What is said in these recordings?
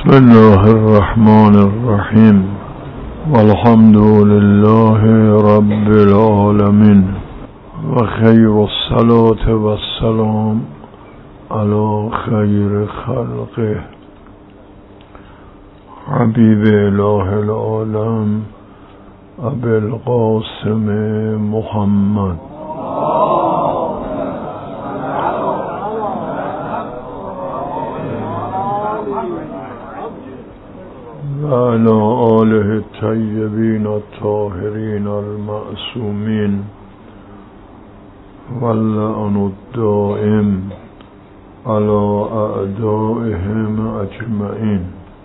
بسم الله الرحمن الرحیم والحمد لله رب العالمین و خیر الصلاة و السلام علی خیر خلقه حبیب اله العالم ابی القاسم محمد و علی آله الطیبین الطاهرین المعصومین واللعن الدائم علی اعدائهم اجمعین.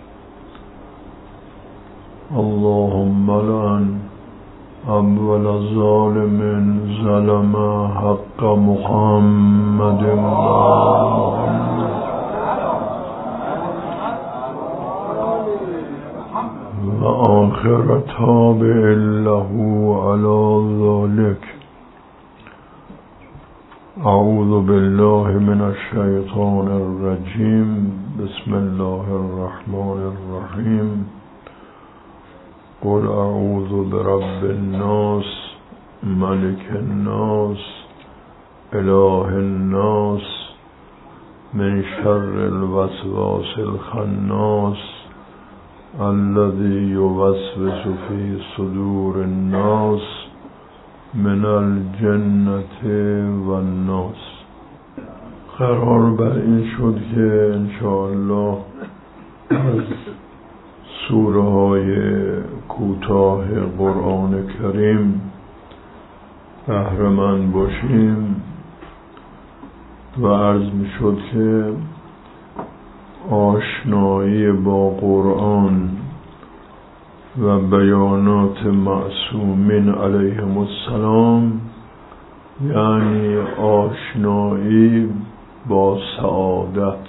اللهم لعن اول ظالم ظلم حق محمد و آخر تابع له على ذلك. اعوذ بالله من الشیطان الرجیم. بسم الله الرحمن الرحیم. قل اعوذ برب الناس ملك الناس اله الناس من شر الوسواس الخناس الذي يوسوس في صدور الناس من الجنة والناس. قرار بر این شد که انشاءالله از سوره های کوتاه قرآن کریم بهره مند باشیم و عرض می شد که آشنایی با قرآن و بیانات معصومین علیهم السلام یعنی آشنایی با سعادت،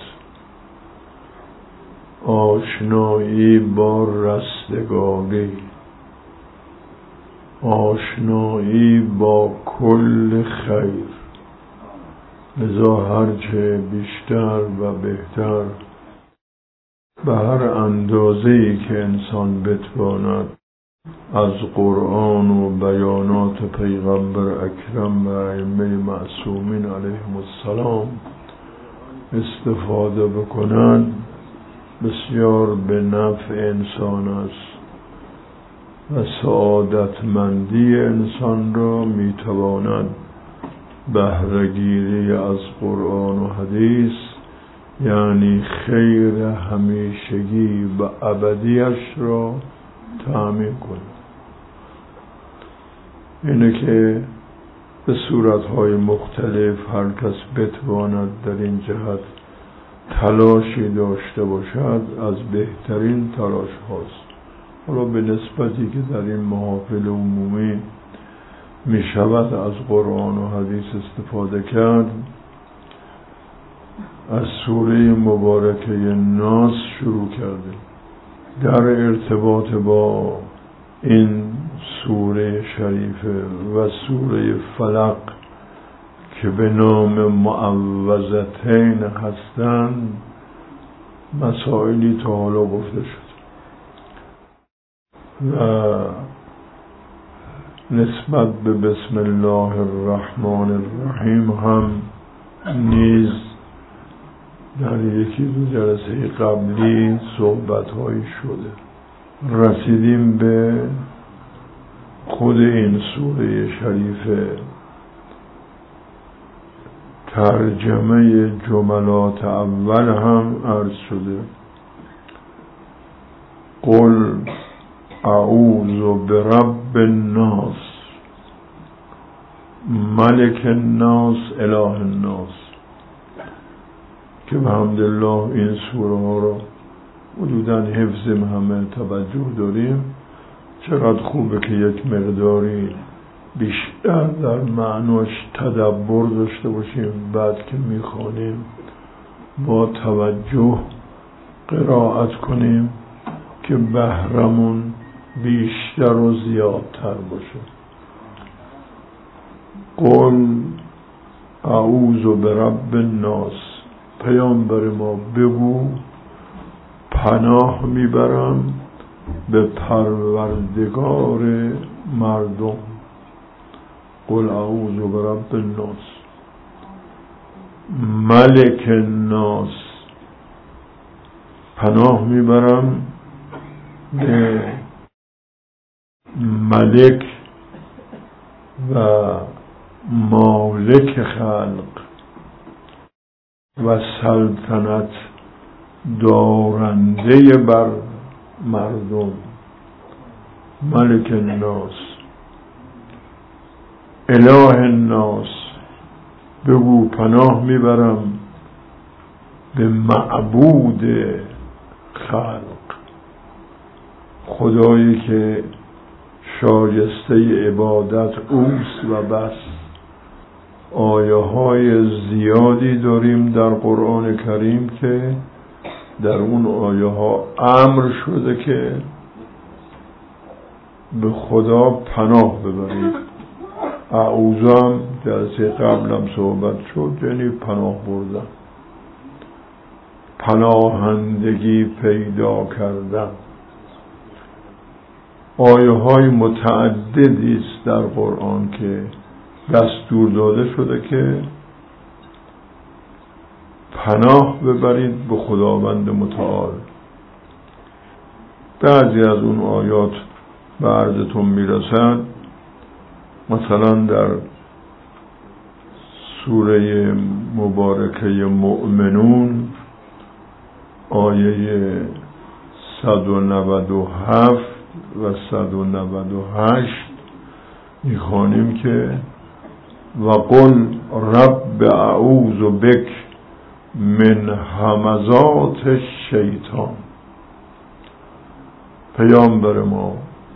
آشنایی با رستگاری، آشنایی با کل خیر. لذا هرچه بیشتر و بهتر به هر اندازه‌ای که انسان بتواند از قرآن و بیانات پیغمبر اکرم و ائمه معصومین علیهم السلام استفاده بکند بسیار به نفع انسان است و سعادتمندی انسان را میتواند بهره‌گیری از قرآن و حدیث یعنی خیر همیشگی و ابدیش را تأمین کند. اینه که به صورتهای مختلف هر کس بتواند در این جهت تلاشی داشته باشد از بهترین تلاش هاست. حالا به نسبتی که در این محافل عمومی می شود از قرآن و حدیث استفاده کرد، از سوره مبارکه ناس شروع کرده. در ارتباط با این سوره شریفه و سوره فلق که به نام معوذتین هستند مسائلی تا حالا گفته شد و نسبت به بسم الله الرحمن الرحیم هم نیز در یکی دو جلسه قبلی صحبت‌هایی شده. رسیدیم به خود این سوره شریفه. ترجمه جملات اول هم عرض شده. قل اعوذ برب الناس ملک الناس اله الناس، که بحمدالله این سوره ها را حدوداً حفظ همه توجه داریم. چقدر خوبه که یک مقداری بیشتر در معناش تدبر داشته باشیم، بعد که میخوانیم با توجه قرائت کنیم که بهرمون بیشتر و زیادتر باشه. قل اعوذ برب الناس، پیامبر ما بگو پناه میبرم به پروردگار مردم. قل اعوذ برب الناس، ملک الناس. پناه میبرم به ملک و مالک خلق و سلطنت دارنده بر مردم. ملک الناس، اله الناس. بگو پناه میبرم به معبود خلق، خدایی که شایسته عبادت اوست و بس. آیه های زیادی داریم در قرآن کریم که در اون آیه ها امر شده که به خدا پناه ببرید. اعوذم جلسه قبلم صحبت شد، یعنی پناه بردن، پناهندگی پیدا کردن. آیه های متعددی است در قرآن که دستور داده شده که پناه ببرید به خداوند متعال. بعضی از اون آیات به عرضتون میرسد. مثلا در سوره مبارکه مؤمنون آیه 197 و 198 میخوانیم که وقل رب اعوذ بک من همزات الشیطان. پیامبر ما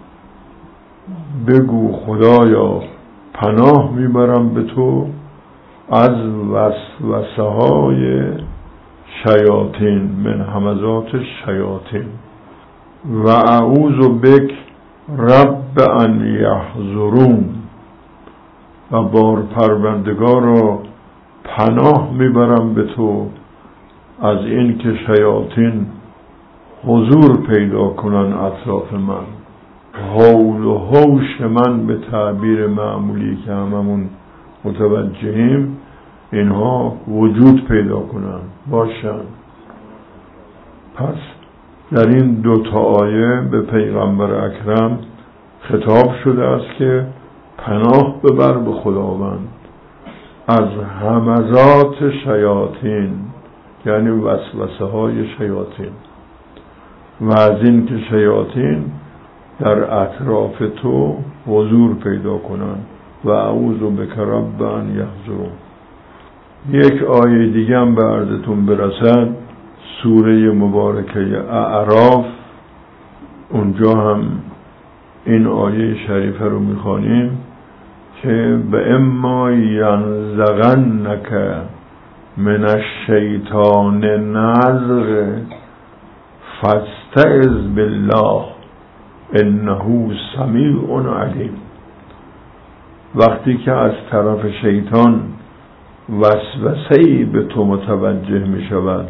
بگو خدایا پناه میبرم به تو از وسوسه های شیاطین، من همزات الشیاطین، و اعوذ بک رب ان یحضرون. و بار پروردگارا پناه میبرم به تو از این که شیاطین حضور پیدا کنن اطراف من. حول و حوش من به تعبیر معمولی که هممون متوجهیم، اینها وجود پیدا کنن باشن. پس در این دو تا آیه به پیغمبر اکرم خطاب شده است که پناه ببر به خداوند از همزات شیاطین، یعنی وسوسه های شیاطین، و از این که شیاطین در اطراف تو حضور پیدا کنن. و اعوذ بک رب ان یحضرون. یک آیه دیگه هم به عرضتون برسد، سوره مبارکه اعراف. اونجا هم این آیه شریفه رو میخوانیم که به اما ینزغنک من الشیطان نزغ فاستعذ بالله انه سمیع علیم. وقتی که از طرف شیطان وسوسه‌ای به تو متوجه می شود،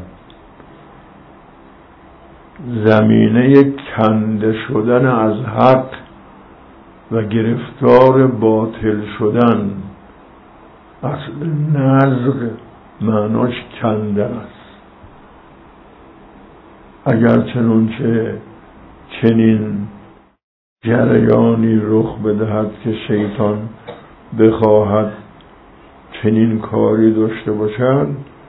زمینه کنده شدن از حق و گرفتار باطل شدن، اصل نزغ معناش کندن است. اگر چنانچه چنین جریانی رخ بدهد که شیطان بخواهد چنین کاری داشته باشد،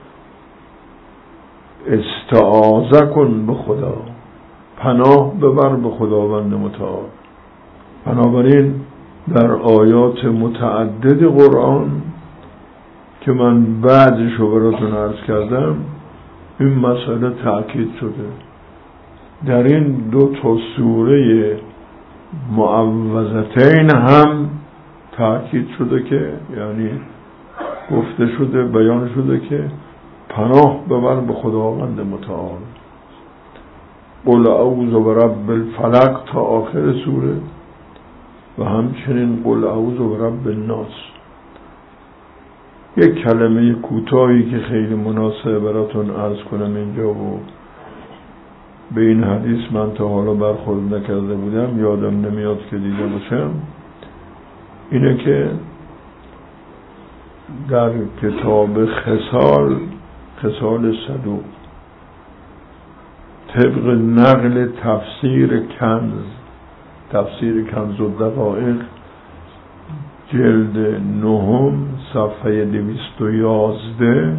استعاذه کن به خدا، پناه ببر به خداوند متعال. بنابراین در آیات متعدد قرآن که من بعضیشو براتون عرض کردم این مسئله تأکید شده. در این دو تا سوره معوذتین هم تأکید شده که، یعنی گفته شده، بیان شده که پناه ببر به خداوند متعال. قل اعوذ برب الفلق تا آخر سوره، و همچنین قل اعوذ برب الناس. یک کلمه کوتاهی که خیلی مناسبه براتون عرض کنم اینجا و به این حدیث من تا حالا برخورد نکرده بودم، یادم نمیاد که دیده باشم، اینه که در کتاب خصال صدوق طبق نقل تفسیر کنز الدقایق جلد 9 صفحه 211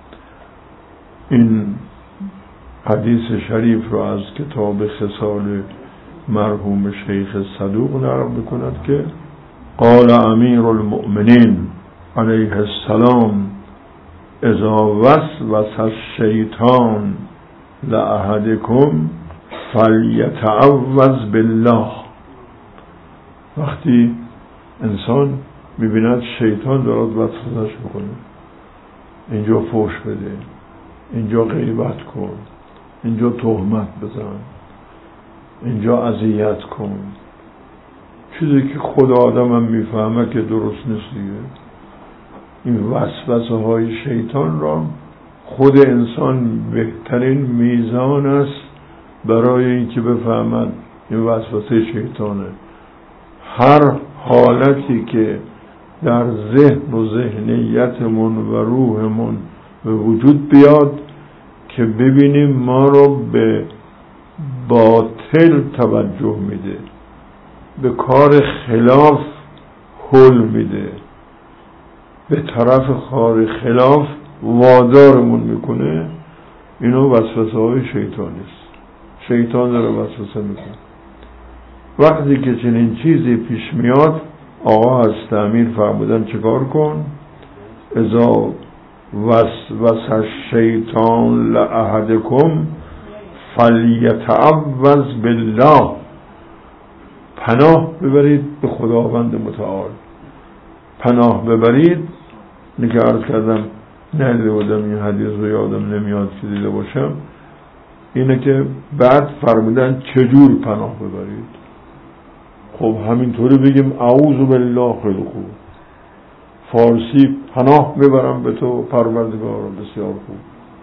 این حدیث شریف را از کتاب خصال مرحوم شیخ صدوق نقل میکند که قال امیر المؤمنین علیه السلام اذا وسوس الشیطان لأحدکم فلیتعوذ بالله. وقتی انسان میبیند شیطان دارد وسوسش میکنه، اینجا فحش بده، اینجا غیبت کن، اینجا تهمت بزن، اینجا اذیت کن، چیزی که خود آدم هم میفهمه که درست نیست دیگه. این وسوسه های شیطان را خود انسان بهترین میزان است برای اینکه بفهمد این وسوسه شیطانه. هر حالتی که در ذهن و ذهنیتمون و روحمون به وجود بیاد که ببینیم ما رو به باطل توجه میده، به کار خلاف حل میده، به طرف کار خلاف وادارمون میکنه، اینو وسوسه های شیطانی است. شیطان داره وسوسه میکنه. وقتی که چنین چیزی پیش میاد، آقا از تعمیر فرمودن چیکار کن؟ اذا وسوس الشیطان لأحدکم فلیتعوذ بالله. پناه ببرید به خداوند متعال. پناه ببرید. اینکه عرض کردم ندیده بودم این حدیث رو، یادم نمیاد که دیده باشم. اینه که بعد فرمودن چجور پناه ببرید. خب همینطوری بگیم اعوذ بالله، خیلی خوب. فارسی پناه ببرم به تو پروردگار، بسیار خوب.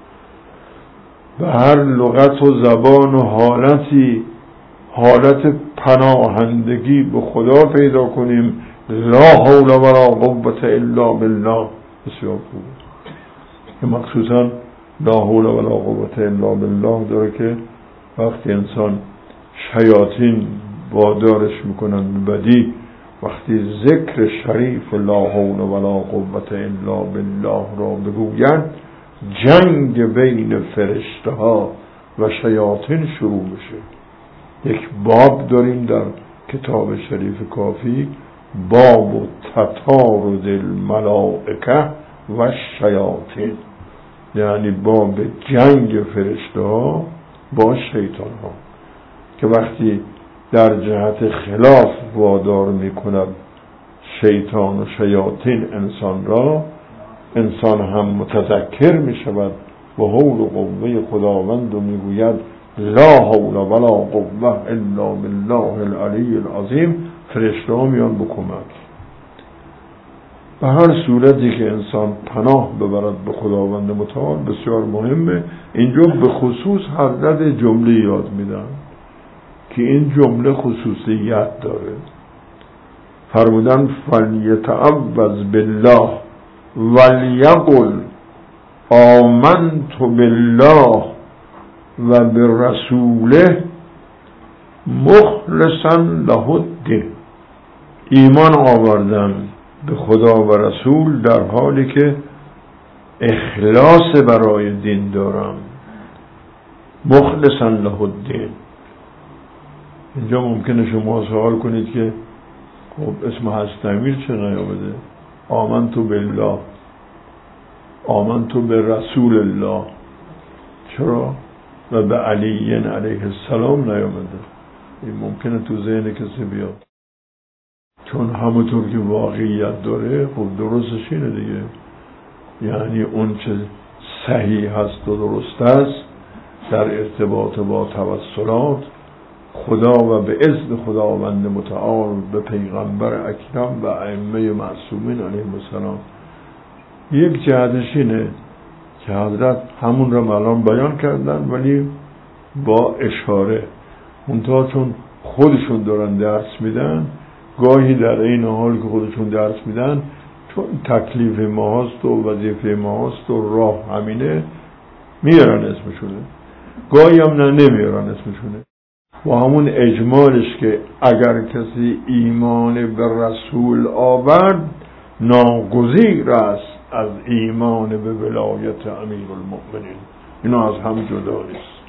به هر لغت و زبان و حالتی حالت پناهندگی به خدا پیدا کنیم. لا حول ولا قوة الا بالله، بسیار خوب. که مخصوصا لا حول ولا قوة الا بالله داره که وقتی انسان شیاطین وادارش میکنن به بدی، وقتی ذکر شریف لا حول ولا قوة الا بالله را بگوید، جنگ بین فرشته ها و شیاطین شروع میشه. یک باب داریم در کتاب شریف کافی، باب تطارد الملائکه و شیاطین، یعنی باب جنگ فرشته ها با شیطان ها، که وقتی در جهت خلاف وادار میکند شیطان و شیاطین انسان را، انسان هم متذکر میشود و حول و قوه خداوند و میگوید لا حول ولا قوه الا بالله العلی العظیم، فرشته ها میان به کمک. به هر صورتی که انسان پناه ببرد به خداوند متعال بسیار مهمه. اینجا به خصوص حضرت جمله یاد میدن که این جمله خصوصیت داره. فرمودن فلیتعوذ بالله ولیقل آمنت بالله و برسوله مخلصا له الدین. ایمان آوردم به خدا و رسول در حالی که اخلاص برای دین دارم. مخلصا له الدین. اینجا ممکنه شما سوال کنید که خب اسم حضرت امیر چه نیامده؟ آمنتو بالله، آمنتو به رسول الله، چرا؟ و به علی علیه السلام نیامده. این ممکنه تو ذهن کسی بیاد، چون همونطور که واقعیت داره. خب درستش اینه دیگه، یعنی اون چه صحیح هست و درست است در ارتباط با توسلات خدا و به اذن خداوند متعال به پیغمبر اکرم و ائمه معصومین علیهم السلام. یک جهتش اینه که حضرت همون را الان بیان کردن، ولی با اشاره. منتها چون خودشون دارن درس میدن، گاهی در این حال که خودشون درس میدن، چون تکلیف ما هست و وظیفه ما هست و راه همینه، میارن اسمشونه، گاهی هم نمیارن اسمشونه. و همون اجمالش که اگر کسی ایمان به رسول آورد، ناگزیر است از ایمان به ولایت امیرالمؤمنین. اینا از هم جدا نیست.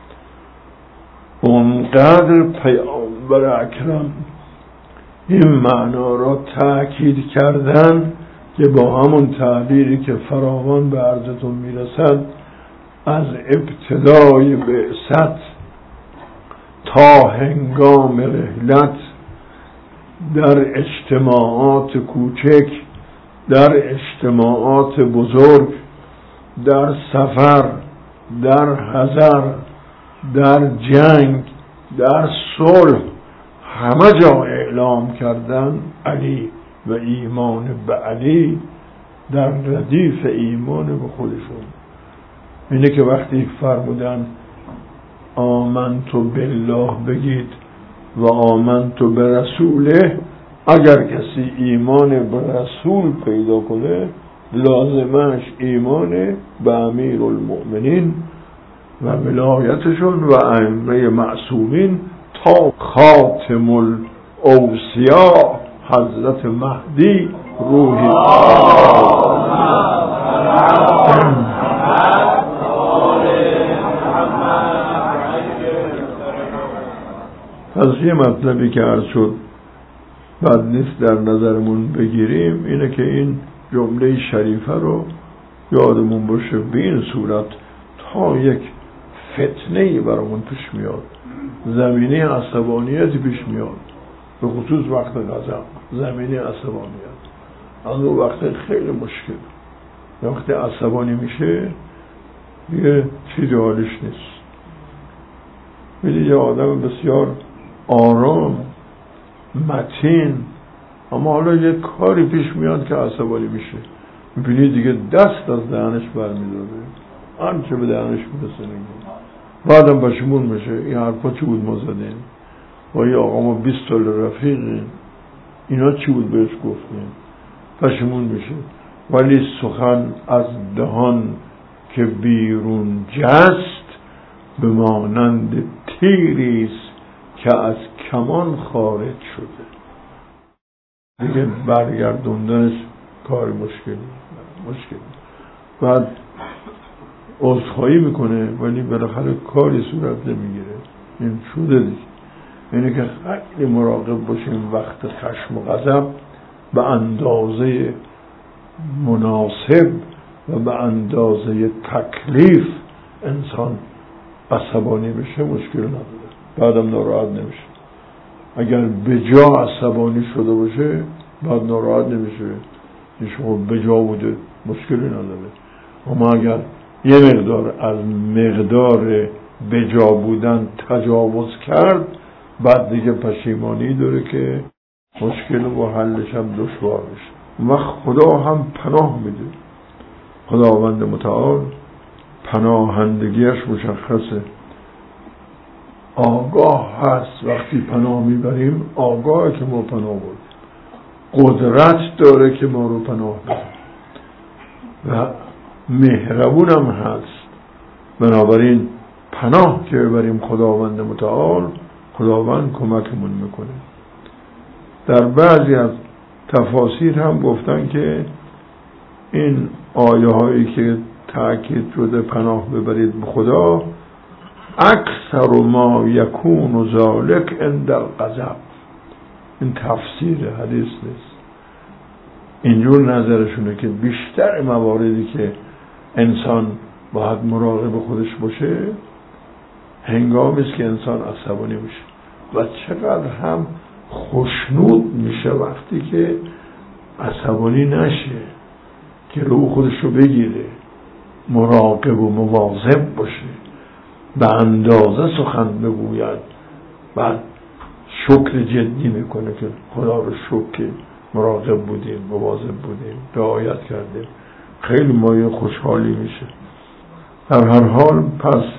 اونقدر پیامبر اکرم این معنا را تأکید کردن که با همون تعبیری که فراوان به عرضتون میرسد، از ابتدای بعثت تا هنگام رحلت، در اجتماعات کوچک، در اجتماعات بزرگ، در سفر، در حضر، در جنگ، در صلح، همه جا اعلام کردن علی و ایمان به علی در ردیف ایمان به خودشون. اینه که وقتی فرمودن آمنت بالله بگید و آمنت برسوله، اگر کسی ایمان به رسول پیدا کنه، لازمش ایمان به امیرالمؤمنین و ولایتشون و ائمه معصومین تا خاتم الاوصیا حضرت مهدی روحی از یه مطلبی که عرض شد بعد نیست در نظرمون بگیریم، اینه که این جمله شریفه رو یادمون باشه. به این صورت تا یک فتنه‌ای برامون پیش میاد، زمینه عصبانیتی پیش میاد، به خصوص وقت غضب، زمینه عصبانیت از اون وقت خیلی مشکل. وقتی عصبانی میشه دیگه چیزی حالش نیست. میدید یه آدم بسیار آرام، متین، اما حالا یه کاری پیش میاد که عصبانی میشه، میبینی دیگه دست از دهنش برمیداره، آنچه به دهنش میرسه نگه، بعدم پشیمون میشه این حرفا چی بود ما زدیم، با یه آقا ما 20 سال رفیقیم، اینا چی بود بهش گفتیم، پشیمون میشه. ولی سخن از دهان که بیرون جست، به مانند تیریست که از کمان خارج شده. دیگه برگردوندنش کار مشکلی. بعد عذرخواهی میکنه ولی بالاخره کاری صورت نمیگیره. این شده دیگه. اینه که خیلی مراقب باشیم وقت خشم و غضب به اندازه مناسب و به اندازه تکلیف انسان عصبانی بشه مشکل نداره، بعدم ناراحت نمیشه. اگر به جا عصبانی شده باشه بعد ناراحت نمیشه، این شما به جا بوده مشکلی نداره. اما اگر یه مقدار از مقدار به جا بودن تجاوز کرد، بعد دیگه پشیمانی داره که مشکل و حلش هم دشوار میشه. و خدا هم پناه میده. خداوند متعال پناهندگیش مشخصه، آگاه هست. وقتی پناه میبریم آگاه که ما پناه برد، قدرت داره که ما رو پناه بده و مهربون هم هست. بنابراین پناه که ببریم خداوند متعال، خداوند کمکمون میکنه. در بعضی از تفاسیر هم گفتن که این آیه هایی که تأکید شده پناه ببرید به خدا، اکثر ما یکون ذالک عند الغضب. این تفسیر حدیث نیست، اینجور نظرشونه که بیشتر مواردی که انسان باید مراقب خودش باشه هنگامی است که انسان عصبانی میشه و چقدر هم خوشنود میشه وقتی که عصبانی نشه، که رو خودش رو بگیره، مراقب و مواظب باشه، به اندازه سخن بگوید، بعد شکر جدی میکنه که خدا رو شکر مراقب بودیم، مواظب بودیم، رعایت کردیم، خیلی مایه خوشحالی میشه. در هر حال پس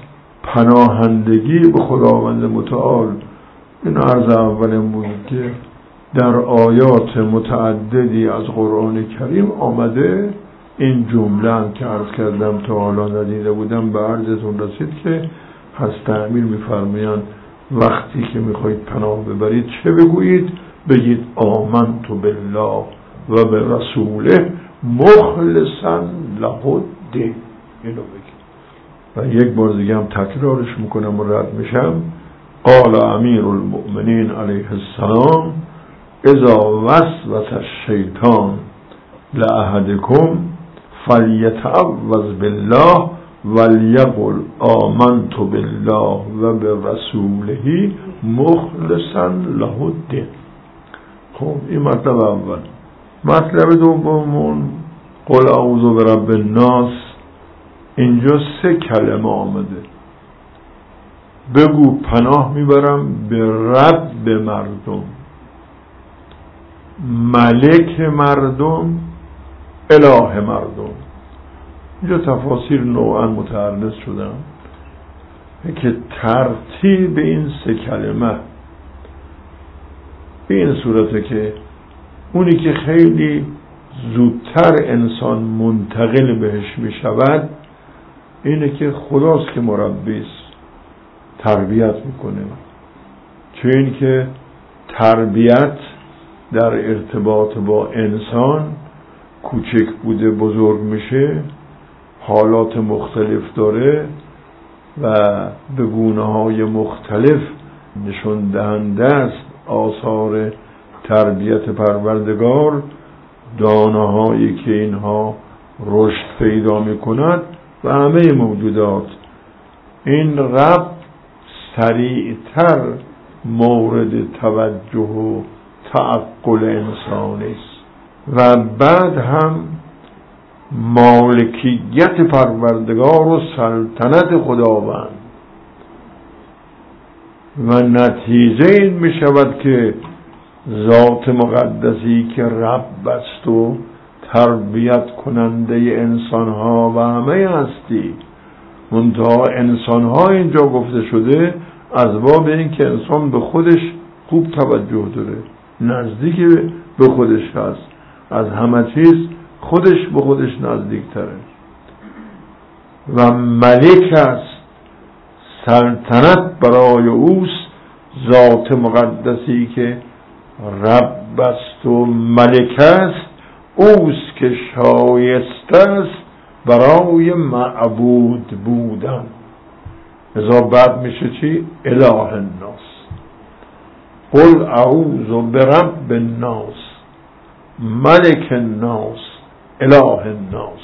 پناهندگی به خداوند متعال. این عرض اولم بود که در آیات متعددی از قرآن کریم آمده. این جمله هم که عرض کردم تا حالا ندیده بودم به عرضتون رسید که حضرت امیر می‌فرمایند وقتی که میخواید پناه ببرید چه بگویید؟ بگید آمنت بالله و به رسوله مخلصا له الدین. اینو بگید. و یک بار دیگه هم تکرارش میکنم و رد میشم. قال امیر المؤمنین علیه السلام اذا وسوس الشیطان لأحدکم فلیتعوذ بالله ولیقل آمنت بالله و برسوله مخلصا له الدین. خب این مطلب اول. مطلب دومون قل اعوذ برب الناس. اینجا 3 کلمه آمده. بگو پناه میبرم به رب مردم، ملک مردم، اله مردم. اینجا تفاسیر نوعا متعرض شدن که ترتیب این 3 کلمه به این صورته که اونی که خیلی زودتر انسان منتقل بهش می شود اینه که خداست که مربیست، تربیت میکنه. چون این که تربیت در ارتباط با انسان کوچک بوده بزرگ میشه، حالات مختلف داره و به گونه‌های مختلف نشون دهنده است آثار تربیت پروردگار. دانه‌هایی که اینها رشد پیدا می‌کند و همه موجودات. این رب سریعتر مورد توجه و تعقل انسانی است و بعد هم مالکیت پروردگار و سلطنت خداوند و نتیجه این می شود که ذات مقدسی که رب است و تربیت کننده انسان ها و همه هستی. منتها انسان ها اینجا گفته شده از باب این که انسان به خودش خوب توجه داره، نزدیک به خودش هست، از همه چیز خودش به خودش نزدیک تره و ملک است، سلطنت برای اوست. ذات مقدسی که رب است و ملک است اوست که شایسته است برای معبود بودن. ازا بعد میشه چی؟ اله الناس. قل اعوذ برب الناس ملک الناس اله الناس.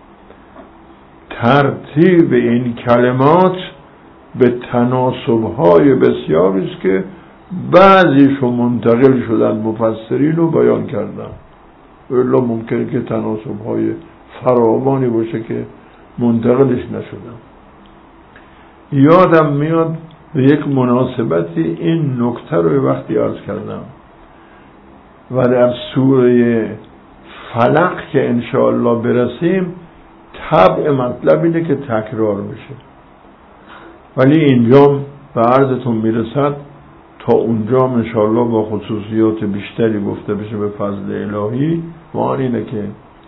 ترتیب این کلمات به تناسب‌های بسیاری است که بعضیشو منتقل شدن مفسرین رو بیان کردن. الا ممکنه که تناسب‌های فراوانی باشه که منتقلش نشدن. یادم میاد به یک مناسبتی این نکته رو وقتی عرض کردم و در سوره فلق که انشاءالله برسیم طبع مطلب اینه که تکرار میشه، ولی اینجا به عرضتون میرسد تا اونجا انشاءالله با خصوصیات بیشتری گفته بشه به فضل الهی. و آن اینه که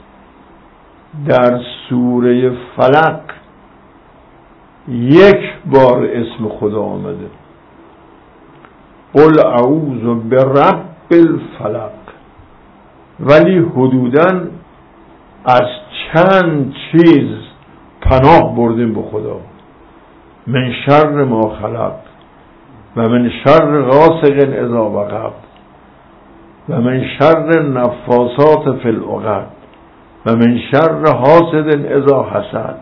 در سوره فلق 1 بار اسم خدا آمده، قل اعوذ برب الفلق، ولی حدوداً از چند چیز پناه بردیم به خدا. من شر ما خلق و من شر غاسق اذا وقب و من شر نفاسات فی العقد و من شر حاسد اذا حسد.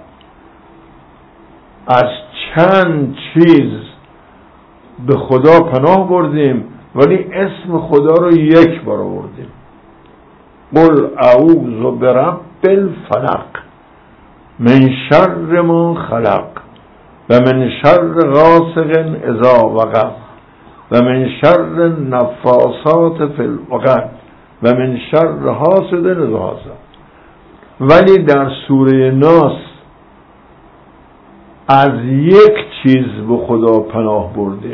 از چند چیز به خدا پناه بردیم ولی اسم خدا رو 1 بار آوردیم. قل اعوذ برب الفلق من شر ما خلق و من شر غاسق اذا وقب و من شر نفاسات فی العقد و من شر حاسد اذا حسد. ولی در سوره ناس از 1 چیز به خدا پناه بردیم،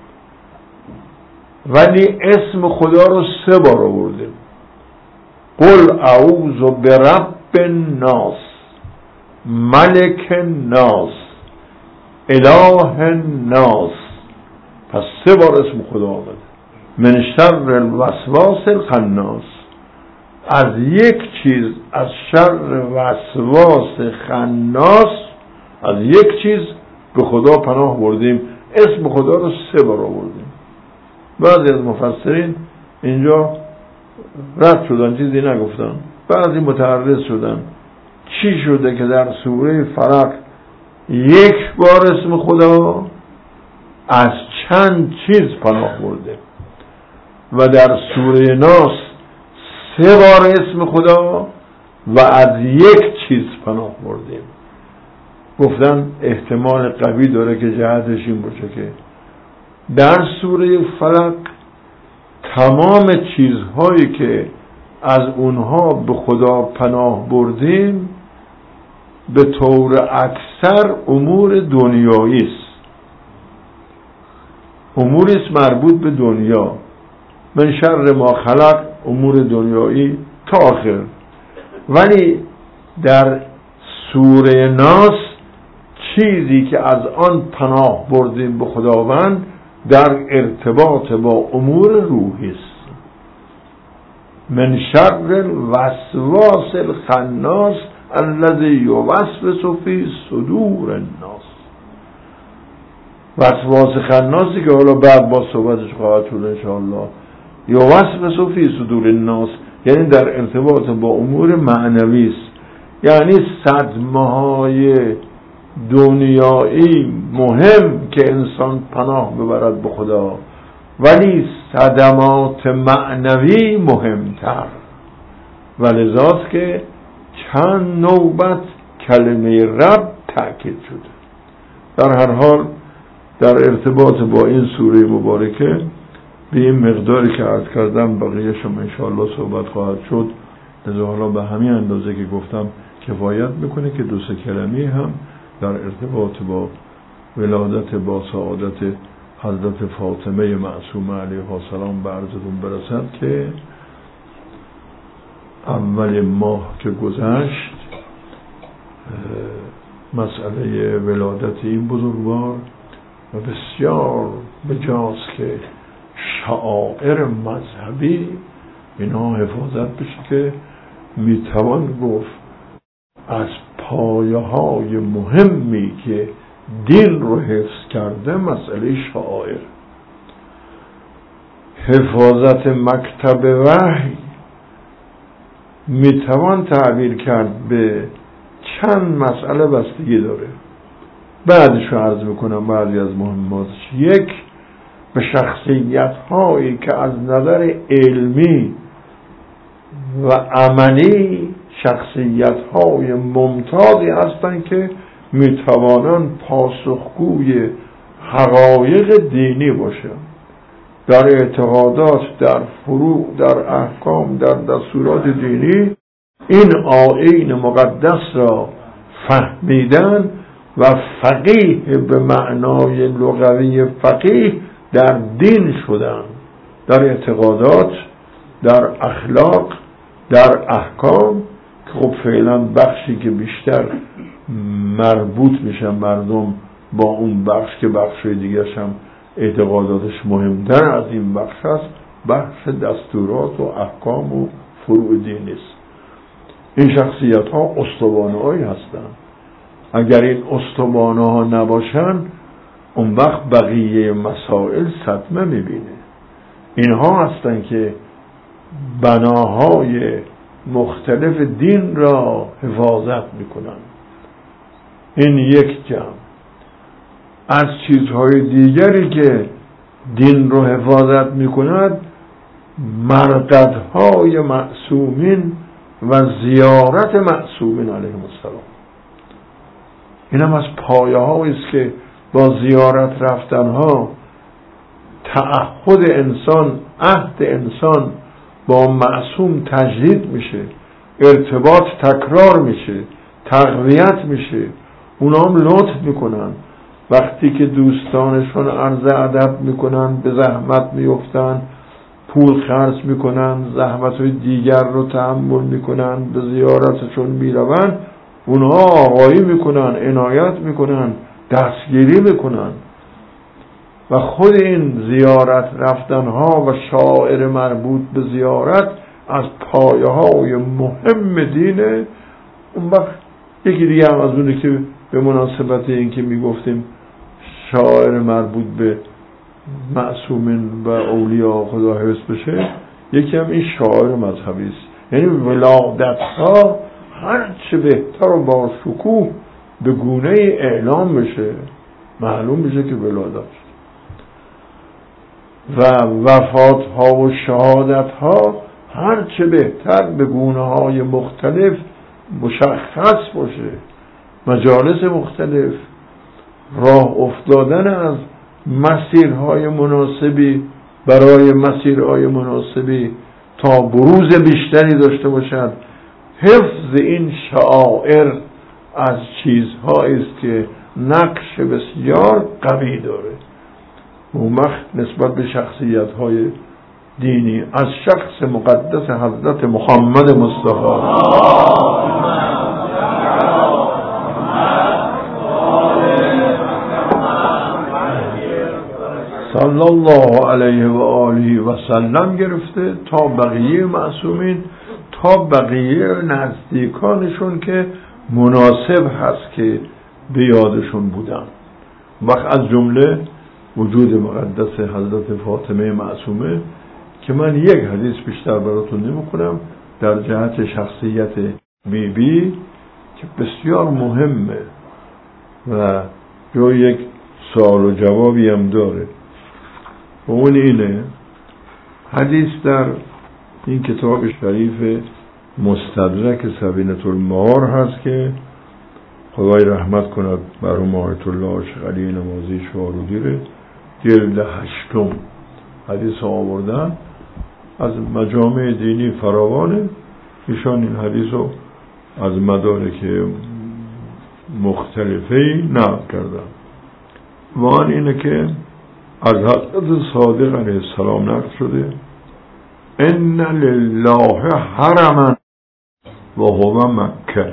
ولی اسم خدا رو 3 بار آوردیم. قل اعوذ برب الناس، ملک الناس، اله الناس. پس 3 بار اسم خدا آمده. من شر الوسواس الخناس. از یک چیز، از شر وسواس خناس، از یک چیز به خدا پناه بردیم، اسم خدا رو 3 بار آوردیم. بعضی از مفسرین اینجا رد شدن، چیزی نگفتن. بعضی متعرض شدن چی شده که در سوره فلق 1 بار اسم خدا از چند چیز پناه برده و در سوره ناس 3 بار اسم خدا و از 1 چیز پناه بردیم. گفتن احتمال قوی داره که جهتش این باشه که در سوره فلق تمام چیزهایی که از اونها به خدا پناه بردیم به طور اکثر امور دنیایی است، اموری است مربوط به دنیا. من شر ما خلق، امور دنیایی تا آخر. ولی در سوره ناس چیزی که از آن پناه بردیم به خداوند در ارتباط با امور روحی است. من شر الوسواس الخناس الذی یوسوس فی صدور الناس. وسواس خناسی که حالا بعد با صحبتش خواهد شد انشاءالله. یوسوس فی صدور الناس یعنی در ارتباط با امور معنوی است. یعنی صدمه‌های دنیایی مهم که انسان پناه ببرد به خدا، ولی صدمات معنوی مهمتر. و لذاست که چند نوبت کلمه رب تأکید شده. در هر حال در ارتباط با این سوره مبارکه به این مقداری که عرض کردم بقیه‌اش هم انشاءالله صحبت خواهد شد. لذا حالا به همین اندازه که گفتم کفایت میکنه که 2 کلمه هم در ارتباط با ولادت با سعادت حضرت فاطمه معصومه علیها السلام به عرضتون برسد که اول ماه که گذشت مسئله ولادت این بزرگوار و بسیار بجاست که شعائر مذهبی اینا حفاظت بشه که میتوان گفت از پایه های مهمی که دین رو حفظ کرده مسئله شعائر. حفاظت مکتب وحی میتوان تعبیر کرد به چند مسئله بستگی داره. بعدش رو عرض میکنم بعضی از مهماتش. 1 به شخصیت هایی که از نظر علمی و عملی شخصیت های ممتازی هستند که میتوانند پاسخگوی حقایق دینی باشند در اعتقادات، در فروع، در احکام، در دستورات دینی. این آیین مقدس را فهمیدن و فقیه به معنای لغوی فقیه در دین شدن، در اعتقادات، در اخلاق، در احکام، که خب فعلا بخشی که بیشتر مربوط میشن مردم با اون بخش که بخش دیگرش هم اعتقاداتش مهمتر از این بخش است، بخش دستورات و احکام و فروع دینی است. این شخصیت ها استوانه هایی هستند. اگر این استوانه ها نباشن اون وقت بقیه مسائل صدمه میبینه. اینها هستند که بناهای مختلف دین را حفاظت میکنن. این یک جمع. از چیزهای دیگری که دین رو حفاظت میکند مرقدهای معصومین و زیارت معصومین علیهم السلام. این هم از پایه هایی است که با زیارت رفتن ها تعهد انسان، عهد انسان با معصوم تجدید میشه، ارتباط تکرار میشه، تقویت میشه. اونا هم لطف میکنن وقتی که دوستانشون عرض ادب میکنن به زحمت میفتن، پول خرج میکنن، زحمت‌های دیگر رو تحمل میکنن، به زیارتشون میرون، اونها آقایی میکنن، عنایت میکنن، دستگیری میکنن و خود این زیارت رفتنها و شعائر مربوط به زیارت از پایه‌های مهم دینه. اون وقت یکی دیگه هم از اونی که به مناسبت این که میگفتیم شعائر مربوط به معصومین و اولیاء خدا حفظ بشه، یکی هم این شعائر مذهبی است. یعنی ولادت ها هر چه بهتر و با شکوه به گونه اعلام بشه، معلوم بشه که ولادت و وفات ها و شهادت ها هر چه بهتر به گونه های مختلف مشخص باشه، مجالس مختلف، راه افتادن از مسیرهای مناسبی برای مسیرهای مناسبی تا بروز بیشتری داشته باشد. حفظ این شعائر از چیزهایی است که نقش بسیار قوی داره. اون وقت نسبت به شخصیت‌های دینی از شخص مقدس حضرت محمد مصطفی صلی الله علیه و آله و سلم گرفته تا بقیه معصومین، تا بقیه نزدیکانشون که مناسب هست که به یادشون بودن. وقت از جمله وجود مقدس حضرت فاطمه معصومه که من یک حدیث بیشتر براتون نمی‌کنم در جهت شخصیت بیبی که بسیار مهمه و جای یک سوال و جوابی هم داره. و اون اینه، حدیث در این کتاب شریف مستدرک سبینة المعار هست که خدای رحمت کند مرحوم آیت الله شیخ علی نمازی شارودی ره، جلد 8 حدیث آوردن از مجامع دینی فراوانه. ایشان این حدیث رو از مدارک مختلفی نقل کردن و آن اینه که از حضرت صادق علیه السلام نقل شده: ان لله حرما و هو مکه،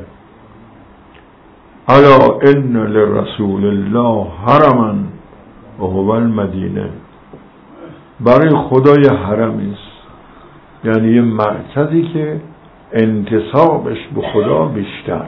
الا ان لرسول الله حرما و هو المدینه. برای خدای حرمی است، یعنی یه مرکزی که انتسابش به خدا بیشتر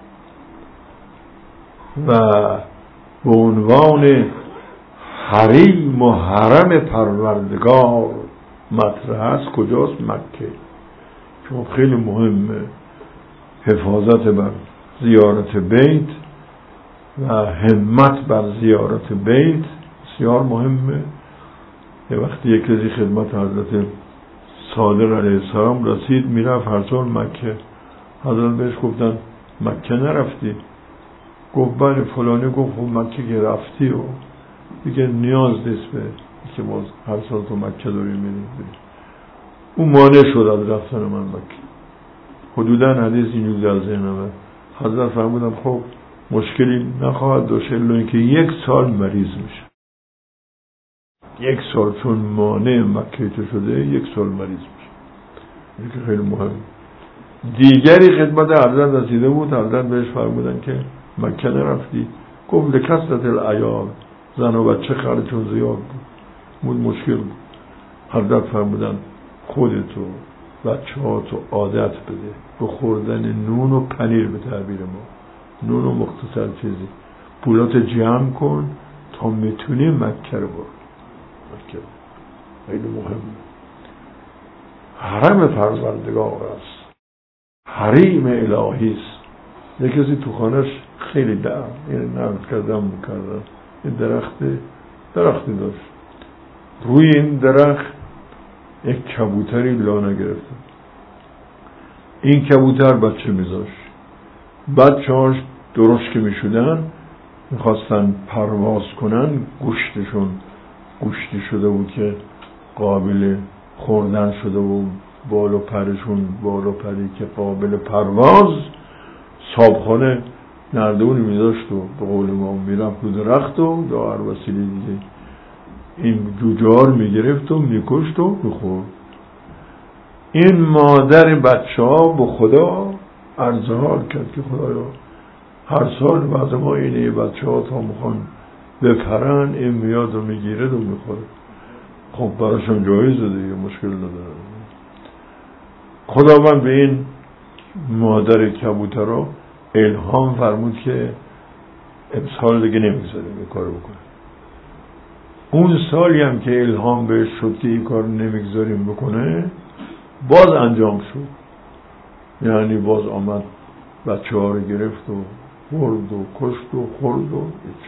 و به عنوان حریم و حرم پروردگار مطرح است. کجاست؟ مکه. چون خیلی مهمه حفاظت بر زیارت بیت و همت بر زیارت بیت بسیار مهمه. یه وقتی یک کسی خدمت حضرت صادق علیه السلام رسید، میرفت هر سال مکه. حضرت بهش گفتن مکه نرفتی؟ گفت بله فلانی. گفت خب مکه که رفتی و دیگه نیاز نیست به که ما هر سال تو مکه داریم میریم. اون مانع شد از رفتن من مکه. حدوداً حدیث اینجور در ذهنمه. حضرت فرمودم خب مشکلی نخواهد داشت الا اینکه 1 سال مریض میشه. 1 سال چون مانع مکه تو شده 1 سال مریض میشه. این که خیلی مهم. دیگری خدمت حضرت رسیده بود، حضرت بهش فرمودن که مکه نرفتی؟ گفت لکثرت العیال، زن و بچه خرجشون زیاد بود، مشکل بود. حضرت فرمودن خودتو بچه ها تو عادت بده به خوردن نون و پنیر، به تعبیر ما نون و مختصر چیزی، پولات جمع کن تا میتونی مکه رو برو. مکه خیلی مهمه، حرم پروردگار است، حریم الهی است. یک کسی تو خانهش خیلی یعنی نقد کردم میکردن، این درختی داشت، روی این درخت یک کبوتری لانه گرفته. این کبوتر بچه میذاشت. بچه‌هاش درشت که میشدن میخواستن پرواز کنن، گوشتشون گوشتی شده بود که قابل خوردن شده بود، بال و پرشون بال و پری که قابل پرواز. صابخانه نردونی میداشت و به قول ما میرفت رو درخت و یا هر وسیله دیگه این جوجار میگرفت و میکشت و میخورد. این مادر بچه ها به خدا عرضحال کرد که خدایا هر سال بعد ما اینه بچه ها تا میخوان بپرن این میاد و میگیره و میخوره. خب براشون جایزه دیگه، مشکل نداره. خداوند به این مادر کبوتر را الهام فرمود که امسال دیگه نمیگذاره این کار بکنه. اون سالی هم که الهام بهش شد که این کار نمیگذاریم بکنه باز انجام شد. یعنی باز آمد بچه ها رو گرفت و برد و کشت و خورد و هیچ.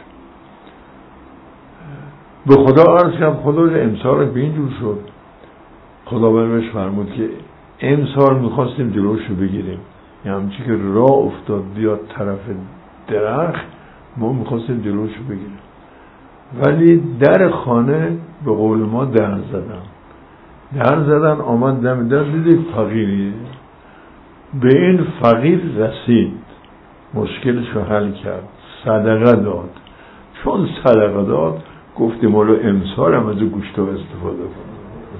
به خدا عرض کرد خدا امسال به اینجور شد. خدا بهش فرمود که امسال میخواستیم جلوشو بگیریم، یعنی همچی که راه افتاد بیاد طرف درخت ما میخواستیم جلوشو بگیریم، ولی در خانه به قول ما در زدن آمد دم در دیدید فقیریه. به این فقیر رسید، مشکلشو حل کرد، صدقه داد. چون صدقه داد گفتیم حالا امسال هم از گوشت استفاده کنیم.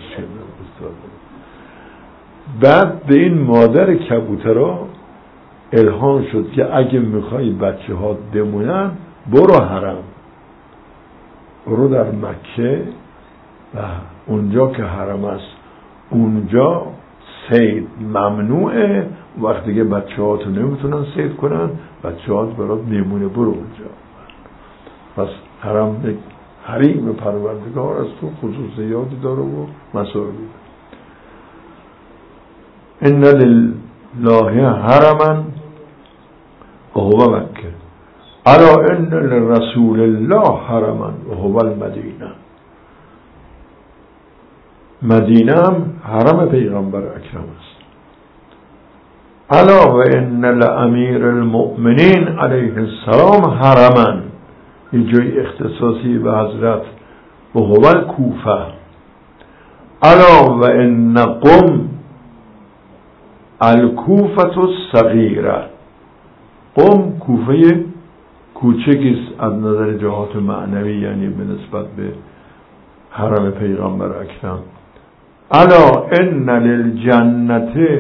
بعد به این مادر کبوترها الهام شد که اگه میخوای بچه ها بمونن برو حرم، برو در مکه و اونجا که حرم است اونجا صید ممنوعه. وقتی که بچه ها تو نمیتونن صید کنن بچه ها برات میمونه، برو اونجا. پس حرم یک حریم پروردگار است و خصوصیاتی داره و مسائلی. ان لله حرما وهو مکه الا ان لرسول الله حرما وهو المدینه. مدینه هم حرم پیغمبر اکرم است. الا و ان لامیر المؤمنین علیه السلام حرما، این جای اختصاصی به حضرت و هو الکوفه. الا و ان قم الکوفه الصغیره، قم کوفه کوچکیست از نظر جهات معنوی، یعنی به نسبت به حرم پیغمبر اکرم. الا ان للجنة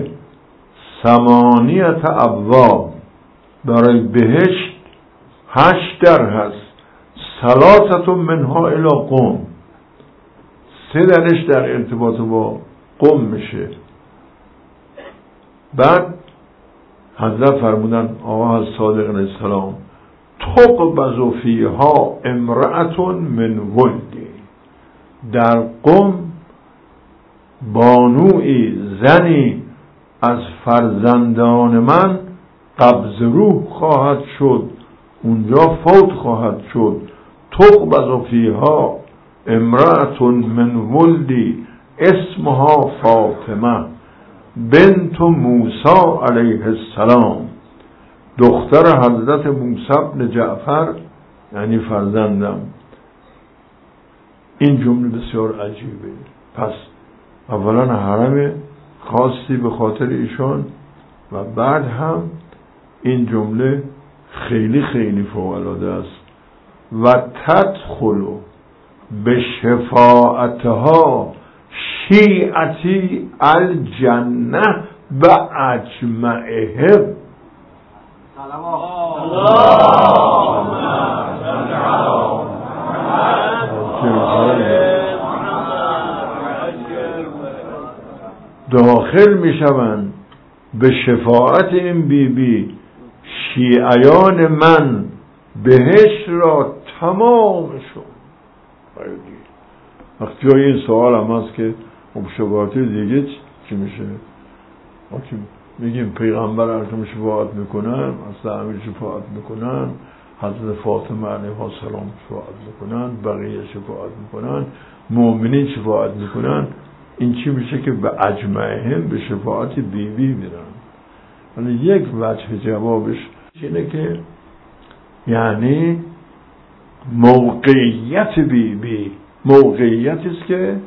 8 ابواب، برای بهشت 8 در هست. 3 منها الی قم، 3 درش در ارتباط با قم میشه. بعد حضرت فرمودن آقا صادق علیه السلام تقبض فیها امرأة من ولدی، در قم بانوی زنی از فرزندان من قبض روح خواهد شد، اونجا فوت خواهد شد. تقبض فیها امرأة من ولدی اسمها فاطمه بنت موسی علیه السلام، دختر حضرت موسی بن جعفر، یعنی فرزندم. این جمله بسیار عجیبه. پس اولا حرم خاصی به خاطر ایشان و بعد هم این جمله خیلی خیلی فوق‌العاده است. و تدخل به شفاعتها شیعتی الجنه و اجمعهم. داخل می شوند به شفاعت این بی شیعیان من بهشت را تمامشون. وقتی جای این سوال هم هست که شفاعت دیگه چی میشه؟ وقتی میگیم پیغمبر ارکم شفاعت میکنن، اصلا امیر شفاعت میکنن، حضرت فاطمه علیه السلام شفاعت میکنن، بقیه شفاعت میکنن، مؤمنین شفاعت میکنن، این چی میشه که به اجمعهم به شفاعت بیبی میرن؟ ولی یک وجه جوابش اینه که یعنی موقعیت بیبی موقعیتی است که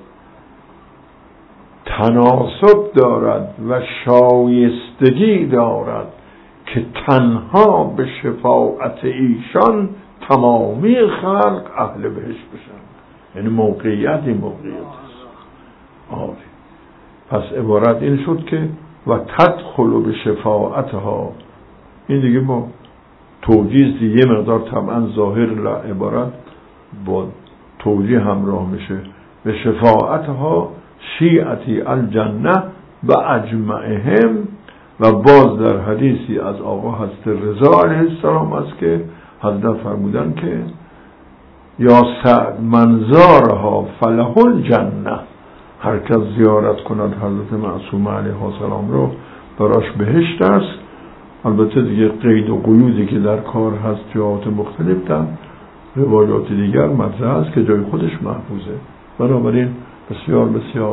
تناسب دارد و شایستگی دارد که تنها به شفاعت ایشان تمامی خلق اهل بهشت بشن. یعنی موقعیت این موقعیت است. آره. پس عبارت این شد که و تدخل به شفاعتها، این دیگه با توجیه دیگه مقدار طبعا ظاهر عبارت با توجیه همراه میشه. به شفاعتها شیعتی الجنه و اجمعهم. و باز در حدیثی از آقا حضرت رضا علیه السلام است که حضرت فرمودن که یا سعد منظارها فله الجنه، هر کس زیارت کند حضرت معصومه علیه السلام رو براش بهشت است. البته دیگه قید و قیودی که در کار هست جهات مختلف در روایات دیگر مطرح است که جای خودش محفوظه. بنابراین بسیار بسیار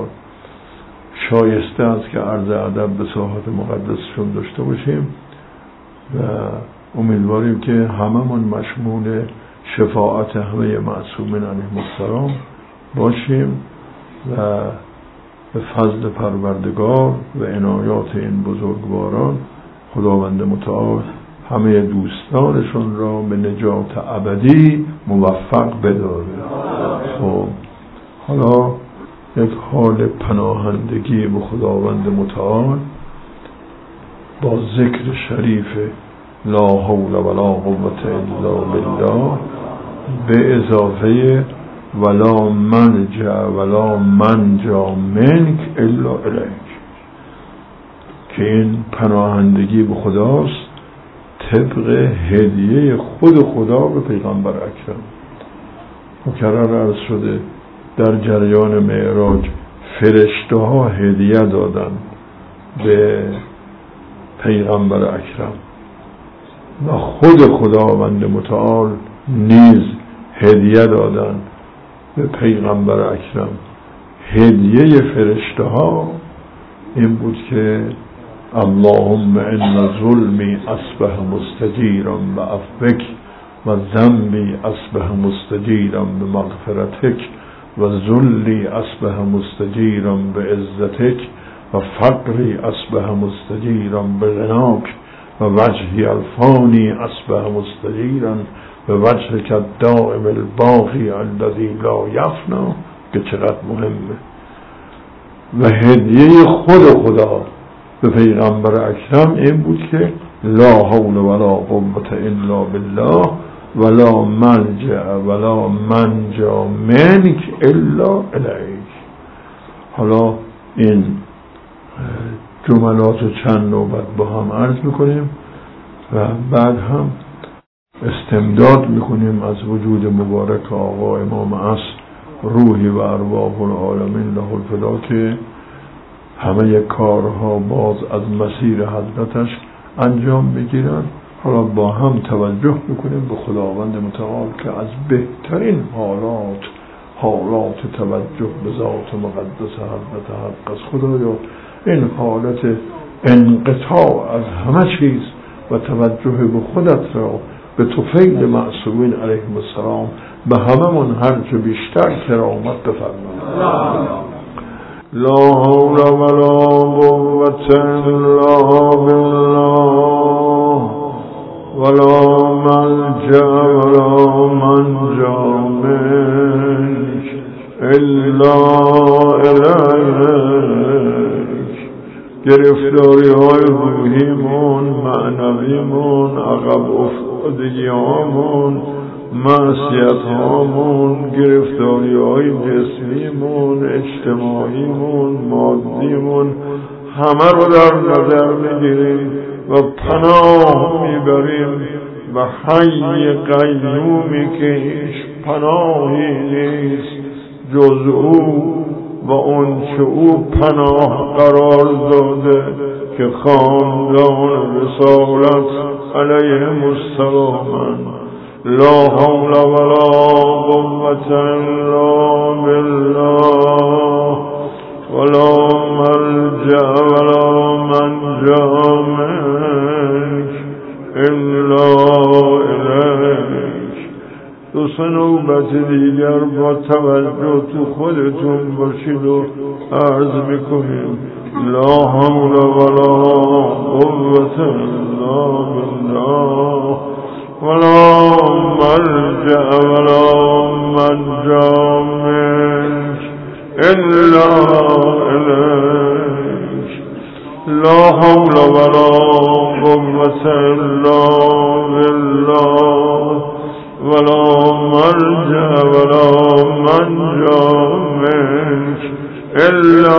شایسته است که عرض ادب به ساحت مقدسشون داشته باشیم و امیدواریم که هممون مشمول شفاعت همه معصومین علیهم السلام باشیم و به فضل پروردگار و عنایات این بزرگواران خداوند متعال همه دوستانشون را به نجات ابدی موفق بداره. خب حالا یک حال پناهندگی به خداوند متعال با ذکر شریف لا حول ولا قوة الا بالله به اضافه ولا ملجأ ولا منجا منک الا الیک، که این پناهندگی به خداست طبق هدیه خود خدا به پیغمبر اکرم. مکرر عرض شده در جریان معراج فرشته ها هدیه دادن به پیغمبر اکرم و خود خداوند متعال نیز هدیه دادن به پیغمبر اکرم. هدیه فرشته ها این بود که اللهم ان ظلمی اصبح مستجیرا بعفوک و ذنبی اصبح مستجیرا بمغفرتک و ذلی اصبح مستجیرا بعزتک و فقری اصبح مستجیرا بغناک و وجهی الفانی اصبح مستجیرا بوجهک الدائم الباقی الذی لا یفنا، که چقدر مهمه. و هدیه خود خدا به پیغمبر اکرم این بود که لا حول ولا قوة الا بالله ولا ملجأ ولا منجا منک الا الیک. حالا این جملات رو چند نوبت با هم عرض میکنیم و بعد هم استمداد میکنیم از وجود مبارک آقا امام عصر روحی و ارواح العالمین له الفدا که همه کارها باز از مسیر حضرتش انجام بگیرن. حالا با هم توجه میکنیم به خداوند متعال که از بهترین حالات توجه به ذات مقدس حضرت حق از خدایا این حالت انقطاع از همه چیز و توجه به خودت را به طفیل معصومین علیهم السلام به همه من هرچه بیشتر کرامت بفرمایید. لا حول ولا قوة الا بالله ولا ملجأ ولا منجا منک الا الیک. گرفتاری های روحیمون، معنویمون، عقب افتادگیامون، معصیت هامون، گرفتاری های جسمیمون، اجتماعیمون، مادیمون، همه رو در نظر میگیریم و پناه میبریم و حی قیومی که هیچ پناهی نیست جز او و اون چه او پناه قرار داده که خاندان رسالت علیهم السلام. لا حول ولا قوة الا بالله ولا ملجأ ولا منجا منک الا الیک. دو سه نوبت دیگر با توجه و تو خودتون باشید و عرض میکنیم لا حول ولا قوة الا بالله ولا ملجأ ولا منجا منك الا الیک لا حول ولا قوة الا بالله ولا ملجأ ولا منجا منك إلا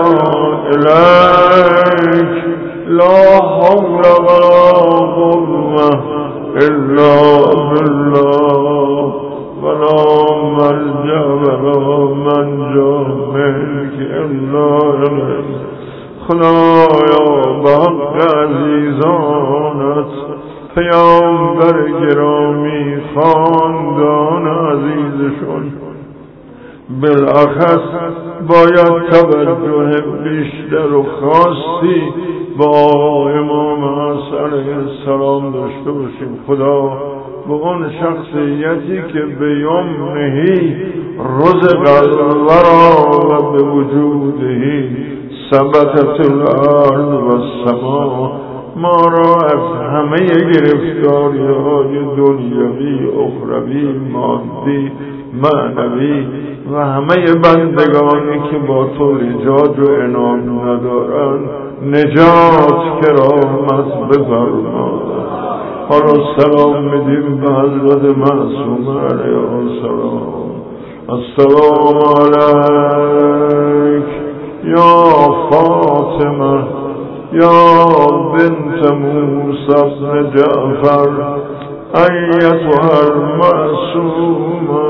إليك لا حول ولا قوة إلا بالله ولا ملجأ ولا منجا منك إلا إليك خدایا به حق عزیزانت پیامبر گرامی خاندان عزیزشون بالاخص باید توجه بیشتر و خاصی با امام حسن علیه السلام داشته باشیم. خدا به اون شخصیتی که به یمنهی رزق الورا و به وجودهی ثبتت الارض و السما ما را از همه گرفتاری های دنیوی، اخروی، مادی، معنوی و همه بندگانی که با تو ایجاد و انعام ندارند نجات کرامت بفرما. حالا سلام میدیم به حضرت معصومه علیه السلام. السلام علیک یا فاطمه یا بنت موسی بن جعفر ایتها المعصومه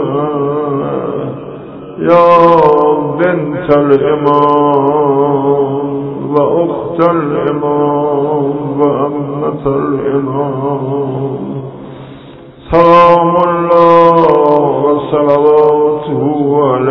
یا بنت الامام و اخت الامام و امت الامام سلام الله و صلواته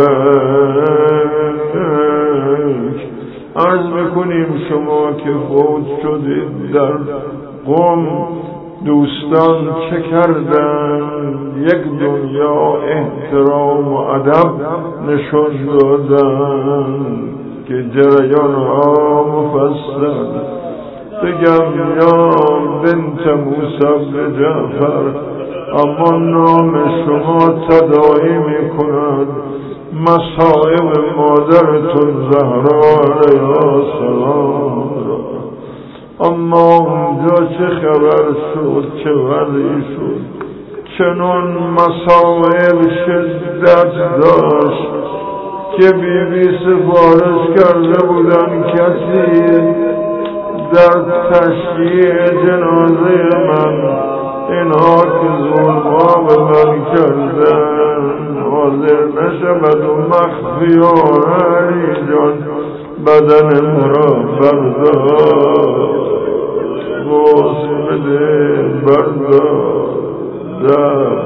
علیک. عرض میکنیم شما که فوت شدید در قم دوستان چه کردن؟ یک دنیا احترام و ادب نشون دادن که جریان ها مفصل بگم یا بنت موسی بن جعفر، اما نام شما تداعی میکند مصائب مادرتون زهرا علیها السلام را. اما اونجا چه خبر شد، چه وضعی شد؟ چنان مصائب شدت داشت که بی سفارش کرده بودن کسی در تشییع جنازه من، اینها که ظلمها به من کردن حاضر نشود و مخفیانه علی جان بدن مرا بردار غسل بده بردار در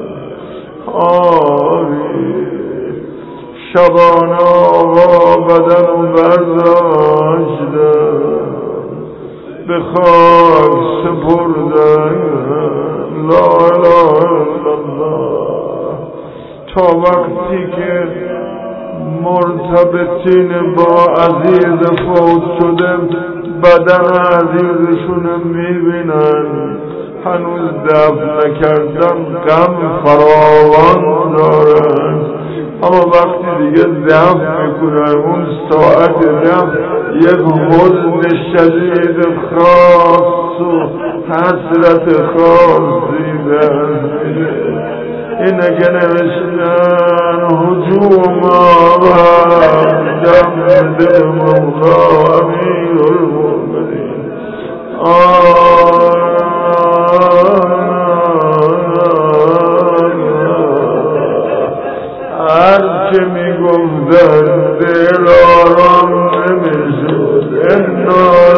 آری شبانه آقا بدن برداشتن به خاک سپردن لا اله الا الله تا وقتی که مرتبطین با عزیز فوت شده بدن عزیزشون میبینن هنوز دفن نکردن غم فراوان دارن، اما وقتی دیگه دفن میکنن اون ساعت دفن یک حزن شدید خاص و حسرت خاص دیدن. اینه که نوشتن هجوم آورد دم دل مولا امیر المؤمنین هرچه می گفتن دل آرام نمی شد.